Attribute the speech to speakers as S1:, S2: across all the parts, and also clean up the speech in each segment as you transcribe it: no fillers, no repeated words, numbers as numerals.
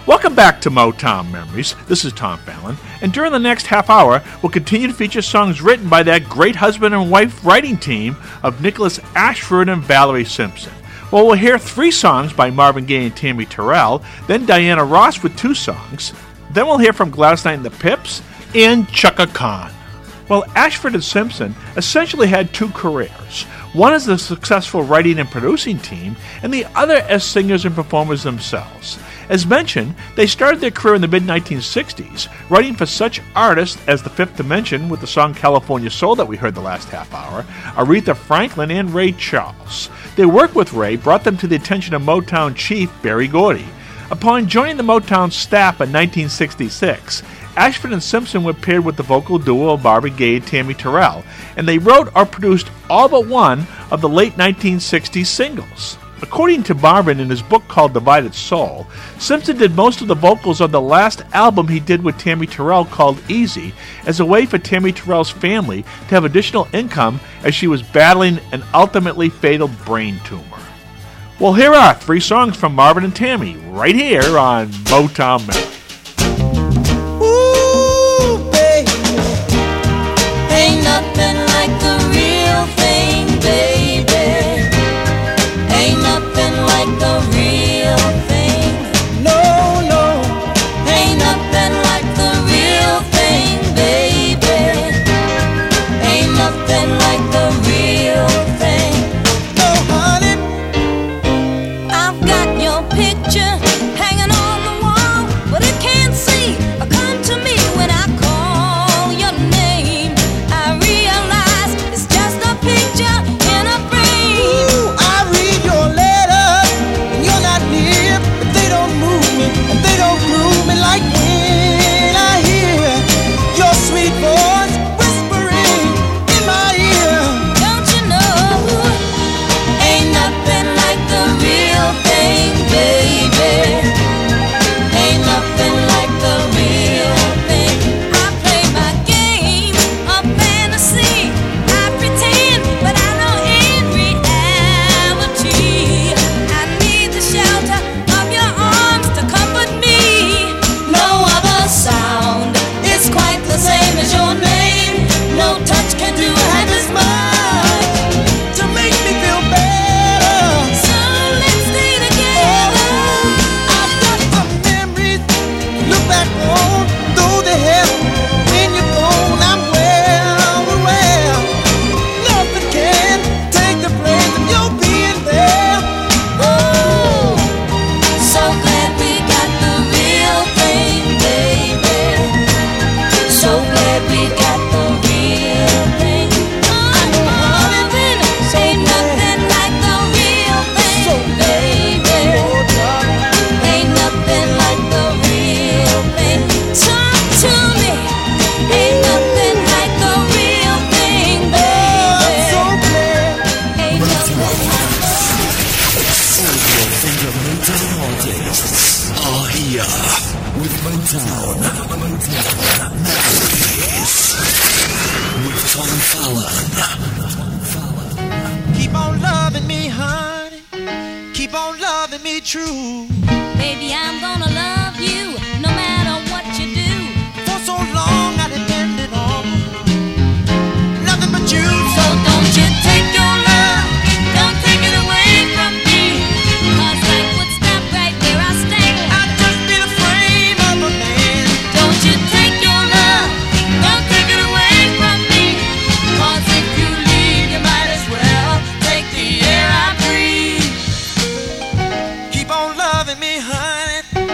S1: Welcome back to Motown Memories. This is Tom Fallon, and during the next half hour, we'll continue to feature songs written by that great husband and wife writing team of Nicholas Ashford and Valerie Simpson. Well, we'll hear 3 songs by Marvin Gaye and Tammy Terrell, then Diana Ross with 2 songs, then we'll hear from Gladys Knight and the Pips, and Chaka Khan. Well, Ashford and Simpson essentially had 2 careers. One as a successful writing and producing team, and the other as singers and performers themselves. As mentioned, they started their career in the mid-1960s, writing for such artists as The Fifth Dimension with the song California Soul that we heard the last half hour, Aretha Franklin, and Ray Charles. Their work with Ray brought them to the attention of Motown chief Berry Gordy. Upon joining the Motown staff in 1966, Ashford and Simpson were paired with the vocal duo of Marvin Gaye and Tammy Terrell, and they wrote or produced all but one of the late 1960s singles. According to Marvin in his book called Divided Soul, Simpson did most of the vocals on the last album he did with Tammy Terrell called Easy as a way for Tammy Terrell's family to have additional income as she was battling an ultimately fatal brain tumor. Well, here are 3 songs from Marvin and Tammy right here on Motown Memories.
S2: Ooh, baby, ain't nothing like the real thing, baby. Ain't nothing like the real thing. No, no, ain't nothing like the real thing, baby. Ain't nothing like the real thing. No, honey, I've got your picture hanging on the wall, but it can't see or come to me when I call your name. I realize it's just a picture in a frame. Ooh, I read your letters and you're not near, but they don't move me and they don't move me like when I hear your sweet voice whispering in my ear. Don't you know, ain't nothing like the real thing, baby. Ain't nothing like the real thing. I play my game of fantasy. I pretend, but I know in reality I need the shelter of your arms to comfort me. No other sound is quite the same as your name. No touch can do half as much to make me feel better. So let's stay together. I've got some memories to look back on, though they have when you're gone. I'm well. Nothing can take the place of your being there. Oh, so glad we got the real thing, baby. So glad we got the real thing. I'm Marvin, ain't nothing like the real thing, baby. Ain't nothing like the real thing. Talk to me. Ain't nothing like the real thing, baby. I'm so glad. Ain't nothing like
S3: Are here with Motown Memories with Tom Fallon.
S2: Keep on loving me, honey. Keep on loving me true.
S4: Baby, I'm gonna love you no matter what you do.
S2: For so long I depended on nothing but you. So don't you take your love, don't take it away from me.
S4: 'Cause life would stop right where I stand.
S2: I'd just be the frame of a man. Don't you take your love, don't take it away from me. 'Cause if you leave, you might as well take the air I breathe. Keep on loving me, honey.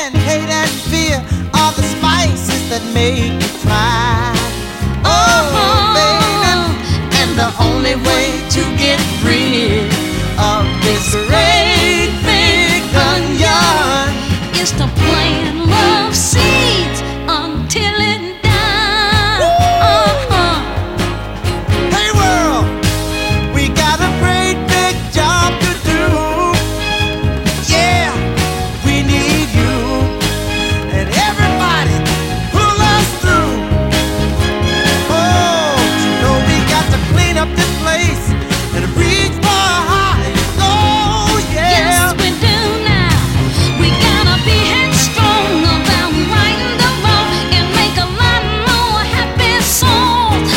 S5: and hate and fear are the spices that make you cry. Oh, baby, and the only way to get rid of this great big onion
S4: is to plant love seeds until it dies.
S5: Hey world, we got a great big job to do. Yeah, we need you and everybody pull us through. Oh, you know we got to clean up this place and reach for high. Oh yeah.
S4: Yes, we do now. We gotta be headstrong about righting the wrong and make a lot more happy souls.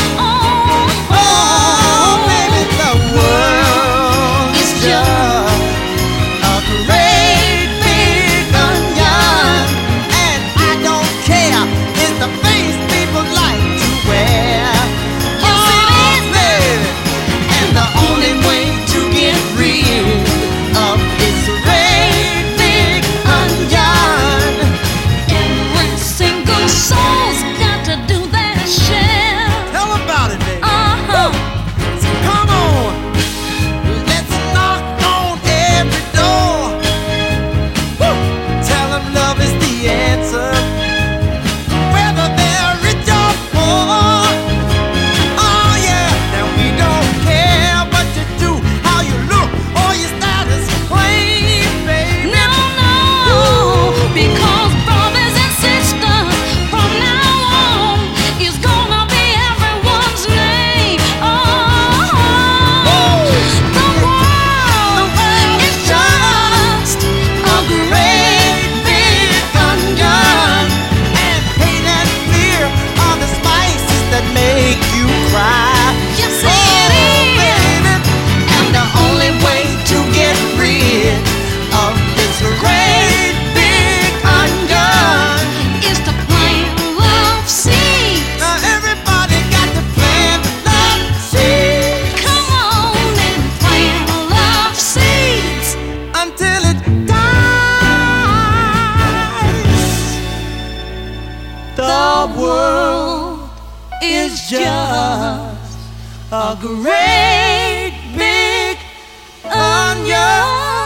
S5: Oh, baby, the world is just a great big onion, and I don't care if the face people like to wear.
S4: Yes, it is.
S5: Baby, and the only way to get rid of this great big onion.
S4: Every single soul's got to do their share.
S5: Tell about it, baby. So come on, let's knock on every door. Woo! Tell them love is the answer, whether they're rich or poor. Oh yeah, now we don't care what you do, how you look, or your status claim, baby.
S4: No, because brothers and sisters from now on is gonna be everyone's name. The world is just
S5: a great big onion, and hate and fear are the spices that make you cry.
S4: Yes,
S5: Oh,
S4: it is.
S5: baby, and the only way to get rid of this great big onion.
S4: Is to plant love seeds.
S5: Now everybody got to plant love seeds
S4: Come on and plant love seeds.
S5: until it dies. The world is just a great big onion.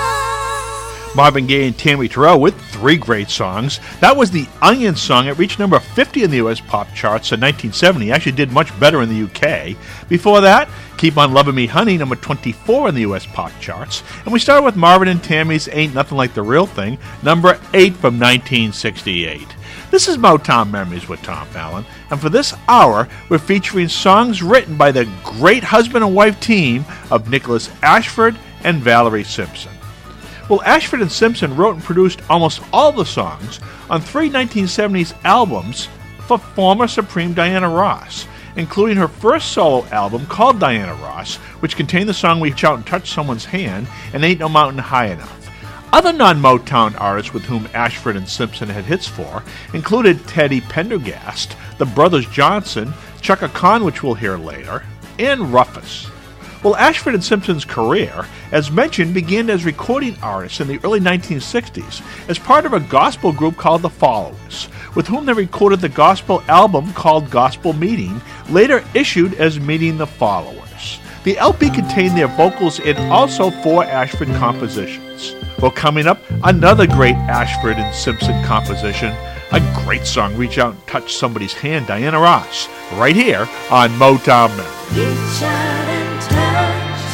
S1: Marvin Gaye and Tammy Terrell with 3 great songs. That was the Onion song. It reached number 50 in the U.S. pop charts in 1970. Actually did much better in the U.K. Before that, Keep On Loving Me Honey, number 24 in the U.S. pop charts. And we started with Marvin and Tammy's Ain't Nothing Like the Real Thing, number 8 from 1968. This is Motown Memories with Tom Fallon, and for this hour, we're featuring songs written by the great husband and wife team of Nicholas Ashford and Valerie Simpson. Well, Ashford and Simpson wrote and produced almost all the songs on 3 1970s albums for former Supreme Diana Ross, including her first solo album called Diana Ross, which contained the song Reach Out and Touch Someone's Hand and Ain't No Mountain High Enough. Other non-Motown artists with whom Ashford and Simpson had hits for included Teddy Pendergast, the Brothers Johnson, Chaka Khan, which we'll hear later, and Rufus. Well, Ashford and Simpson's career, as mentioned, began as recording artists in the early 1960s as part of a gospel group called The Followers, with whom they recorded the gospel album called Gospel Meeting, later issued as Meeting the Followers. The LP contained their vocals in also 4 Ashford compositions. Well, coming up, another great Ashford and Simpson composition, a great song, Reach Out and Touch Somebody's Hand, Diana Ross, right here on Motown Memories.
S2: Reach out and touch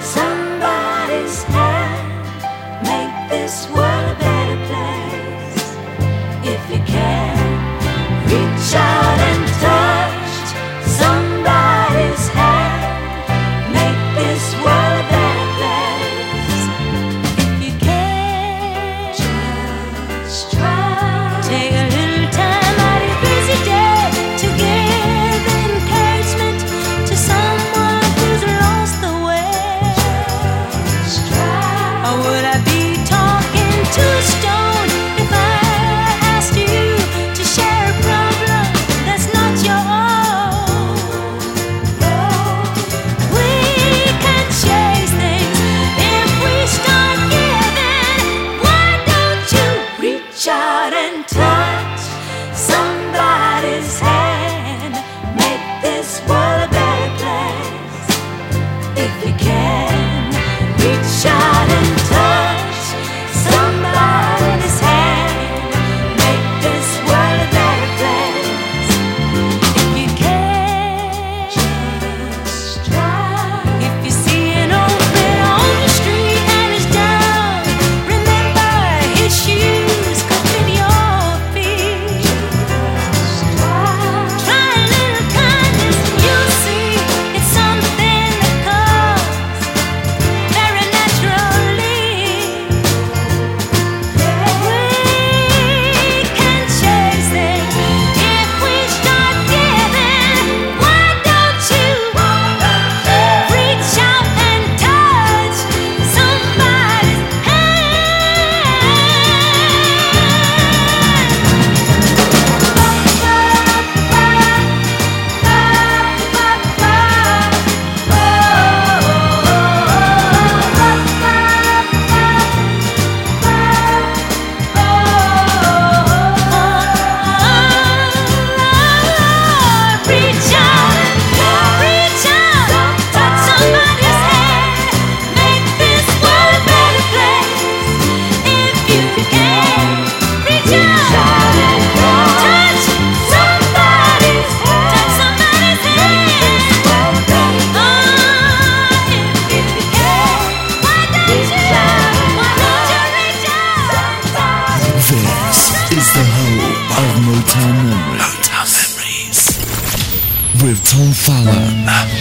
S2: somebody's hand. Make this world a better place. If you can, reach out and touch somebody's hand. Make this world a better place. If you can, just try. Take a little time out of your busy day to give encouragement to someone who's lost the way. Just try. Or would I be talking to a stone if I asked you
S4: out and touch somebody's hand. Make this world a better place. If you can, reach out and touch somebody's hand. Make this world a better place. If you can, just try. If you see an old man on the street and he's down, remember his shoes cupping your feet. Just try a little kindness and you'll see it's something that comes very naturally. We can change things if we start giving. Why don't you reach out and touch somebody's Reach out, touch somebody's hand. Make this world a better place. If you can, reach out and touch somebody's hand. If you can, why don't you reach out?
S3: This is the home of Motown Memories. With Tom Fallon.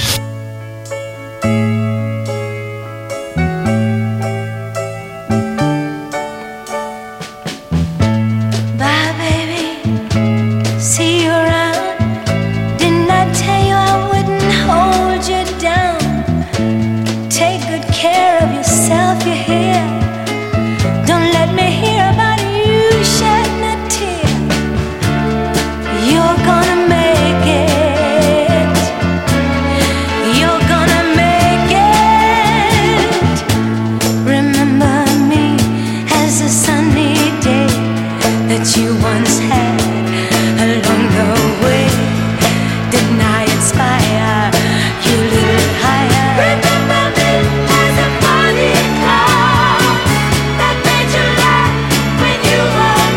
S4: Bye, baby. See you around. Didn't I tell you I wouldn't hold you down? Take good care of yourself, you hear? Don't let me hear about you shedding a tear. You're gonna make it. You're gonna make it. Remember me as a sunny day that you once had along the way. Didn't I inspire you a little higher? Remember me as a funny clown that made you laugh when you were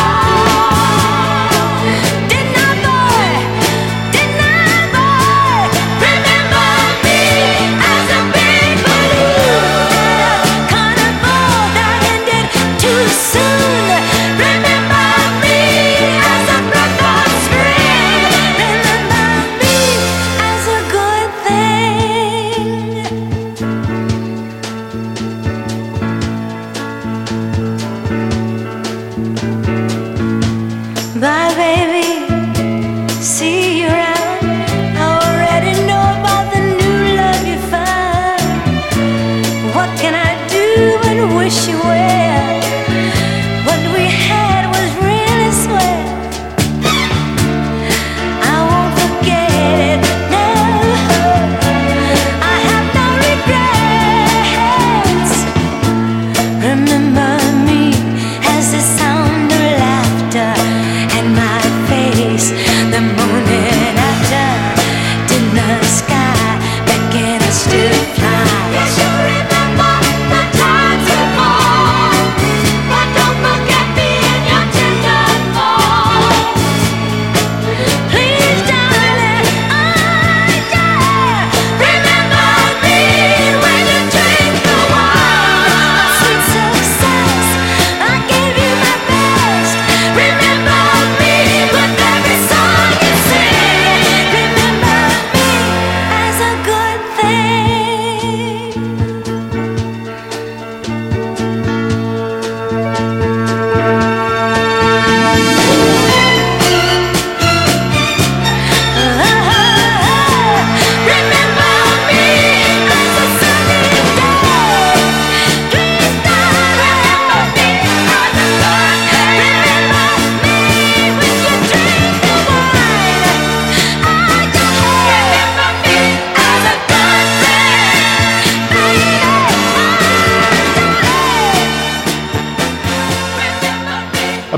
S4: down. Didn't I, boy? Didn't I, boy? Remember me as a big balloon at a carnival that ended too soon. Remember me as a breath of spring. Remember me as a good thing. Bye, baby. See you around. I already know about the new love you found. What can I do but wish you well? What we had was really swell. I won't forget it, no. I have no regrets. Remember me as the sound of laughter and my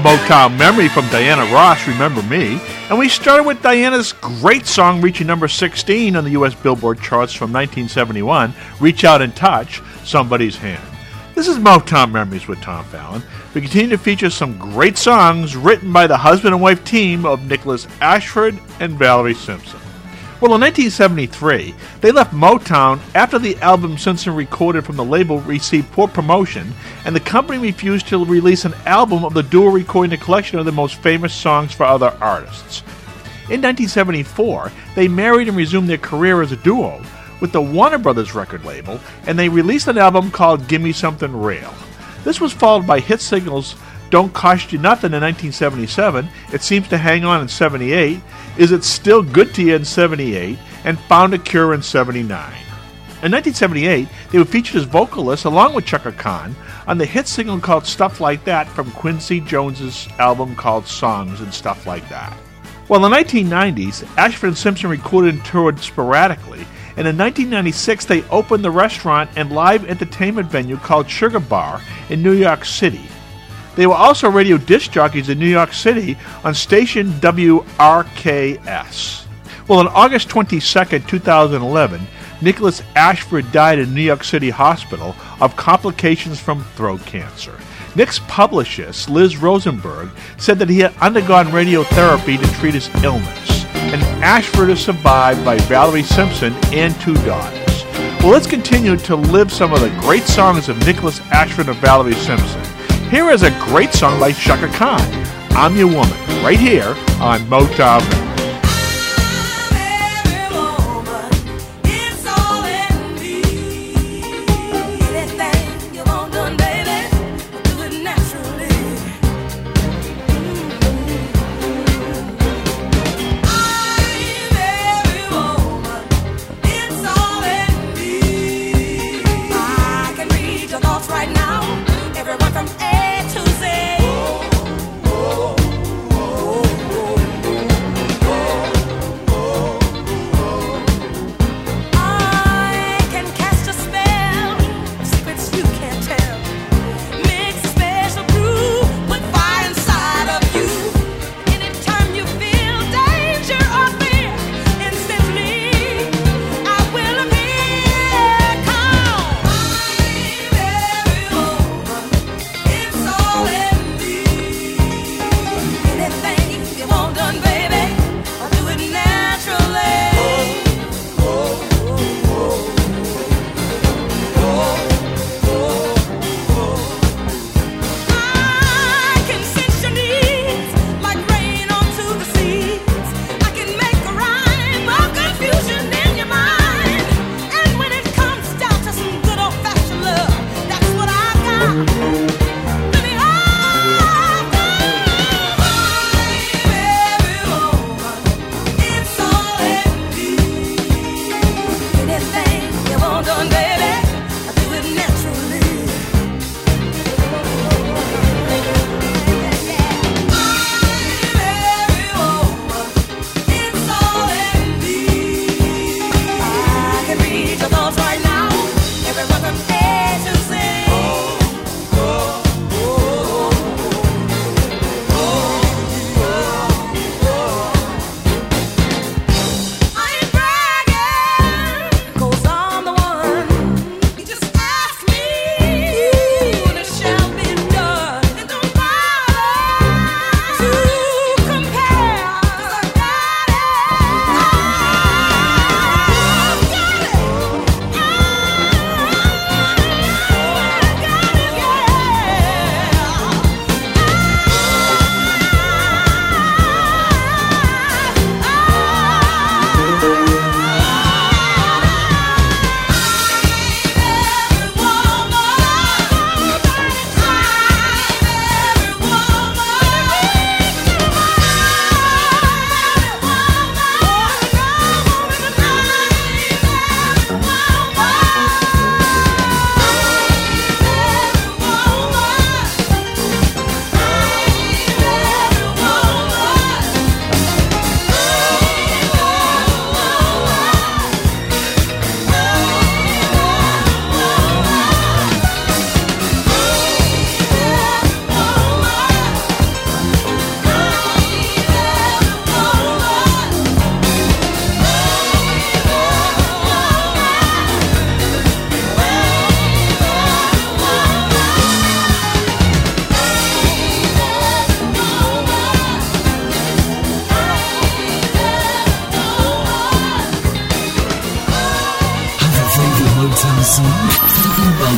S1: Motown Memory from Diana Ross, Remember Me. And we started with Diana's great song reaching number 16 on the U.S. Billboard charts from 1971, Reach Out and Touch Somebody's Hand. This is Motown Memories with Tom Fallon. We continue to feature some great songs written by the husband and wife team of Nicholas Ashford and Valerie Simpson. Well, in 1973, they left Motown after the album Simpson recorded from the label received poor promotion, and the company refused to release an album of the duo recording a collection of the most famous songs for other artists. In 1974, they married and resumed their career as a duo with the Warner Brothers record label, and they released an album called Gimme Something Real. This was followed by hit singles Don't Cost You Nothing in 1977, It Seems to Hang On in 78, Is It Still Good to You in 78, and Found a Cure in 79. In 1978, they were featured as vocalists along with Chaka Khan on the hit single called Stuff Like That from Quincy Jones's album called Songs and Stuff Like That. Well, in the 1990s, Ashford and Simpson recorded and toured sporadically, and in 1996 they opened the restaurant and live entertainment venue called Sugar Bar in New York City. They were also radio disc jockeys in New York City on station WRKS. Well, on August 22, 2011, Nicholas Ashford died in New York City Hospital of complications from throat cancer. Nick's publicist, Liz Rosenberg, said that he had undergone radiotherapy to treat his illness, and Ashford is survived by Valerie Simpson and 2 daughters. Well, let's continue to live some of the great songs of Nicholas Ashford and Valerie Simpson. Here is a great song by Chaka Khan, I'm Your Woman, right here on Motown Memories.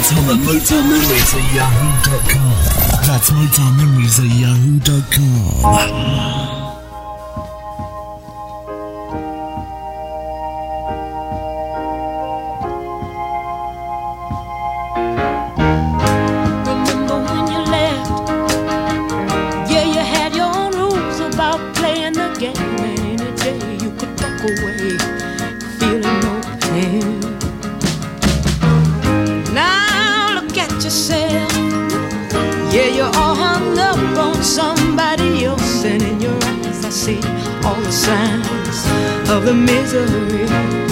S3: Tom at MotownMemories@yahoo.com. That's MotownMemories@yahoo.com.
S4: All the signs of the misery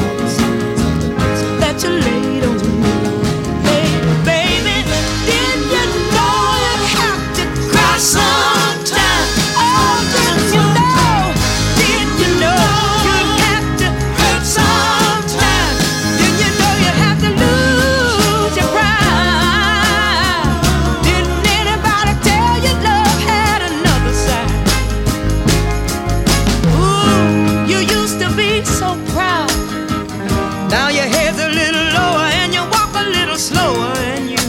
S4: that you laid on me. Hey, baby, did you know you have to cry sometime? Oh, did you know? Did you know you have to hurt sometime? Did you know you have to lose your pride? Didn't anybody tell you love had another side? You used to be so proud. Now your head's a little lower and you walk a little slower, and you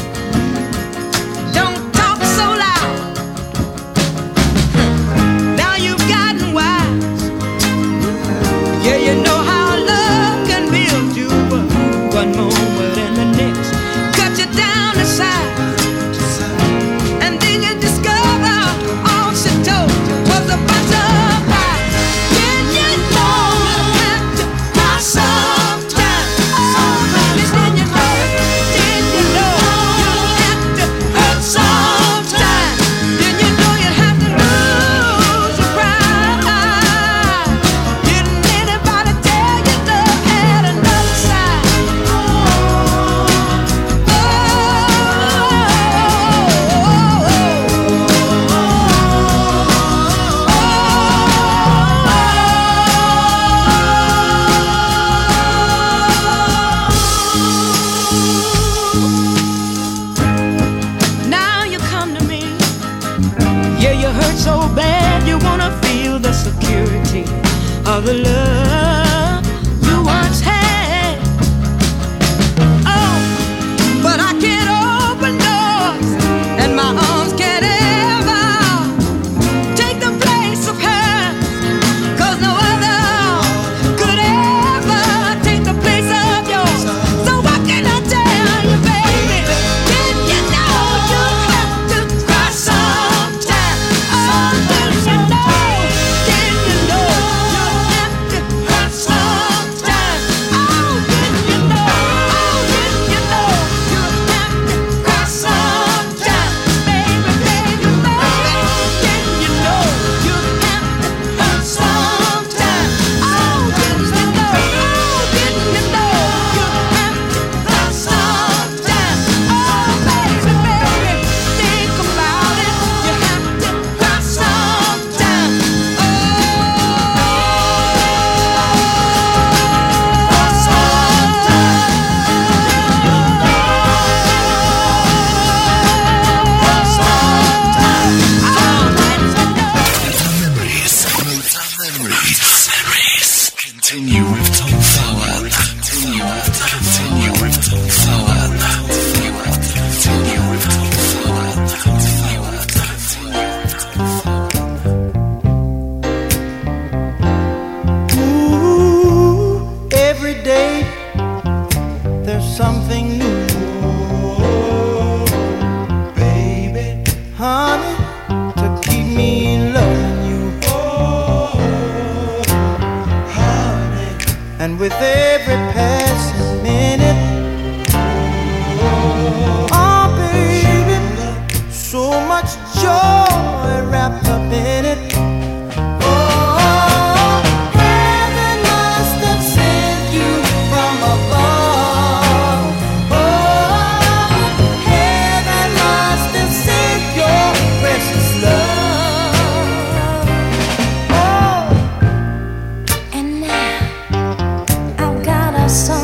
S4: don't talk so loud. Now you've gotten wise. Yeah, you know how love can build you up. One moment and the next cut you down to size. And then you discover all she told you was a bunch of lies. Did you know you have to cry sometime? Oh, baby, did you know? Did you know you have to hurt sometime? Did you know you have to lose your pride? Didn't anybody tell you love had another side? Now you come to me. Yeah, you hurt so bad you wanna feel the security of the love you once had. Oh, but I can't open doors, and my arms can't ever take the place of her, 'cause no other could ever take the place of yours. So what can I tell you, baby? Did you know you have to cry sometime? Oh, did you know? Did you know you have to hurt sometime? Oh, did you know? Oh, did you know you have to cry sometime? Baby, baby, baby, did you know you have to hurt sometime? Oh, did you know? Oh, did you know you have to hurt sometime? Oh, baby, baby, think about it. You have to cry sometime.
S3: Memories. Continue with Tom Fowler. Continue with Tom Fowler. Continue with Tom Fowler.
S5: Ooh, every day there's something new, baby, honey, to keep me loving you, honey. And with every passing minute, oh baby, so much joy wrapped up in it. Oh, heaven must have sent you from above. Oh, heaven must have sent your precious love. Oh,
S4: And now I've got a song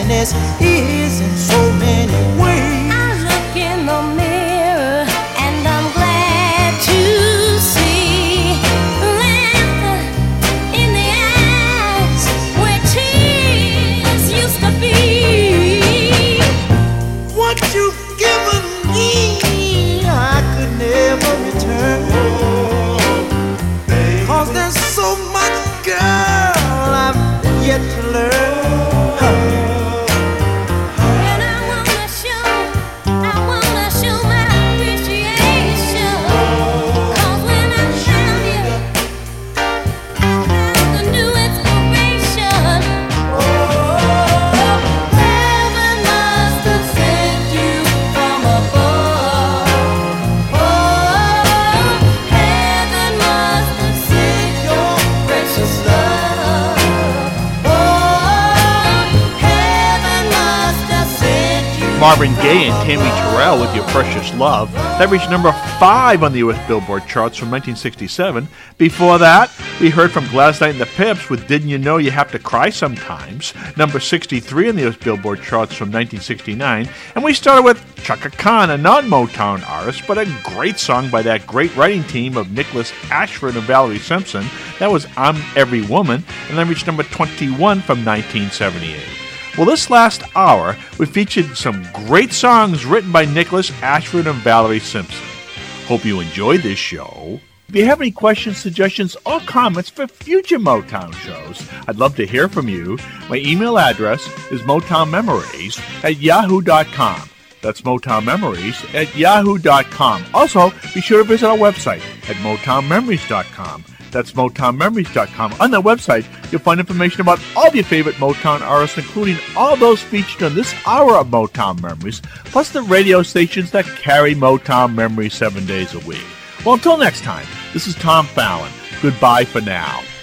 S5: happiness is in so many ways.
S4: I look in the mirror and I'm glad to see laughter in the eyes where tears used to be.
S5: What you've given me, I could never return. 'Cause there's so much, girl, I've yet to learn.
S4: And I wanna show my appreciation. 'Cause when I found you, I found a new inspiration. Heaven must have sent you from above. Heaven must have sent your precious love. Heaven must have sent you.
S1: Marvin Gaye and Tammy Terrell with Your Precious Love. That reached number 5 on the U.S. Billboard charts from 1967. Before that, we heard from Gladys Knight and the Pips with Didn't You Know You Have to Cry Sometimes, number 63 on the U.S. Billboard charts from 1969. And we started with Chaka Khan, a non-Motown artist, but a great song by that great writing team of Nicholas Ashford and Valerie Simpson. That was I'm Every Woman, and that reached number 21 from 1978. Well, this last hour, we featured some great songs written by Nicholas Ashford and Valerie Simpson. Hope you enjoyed this show. If you have any questions, suggestions, or comments for future Motown shows, I'd love to hear from you. My email address is motownmemories@yahoo.com. That's motownmemories@yahoo.com. Also, be sure to visit our website at motownmemories.com. That's motownmemories.com. On that website, you'll find information about all of your favorite Motown artists, including all those featured on this hour of Motown Memories, plus the radio stations that carry Motown Memories 7 days a week. Well, until next time, this is Tom Fallon. Goodbye for now.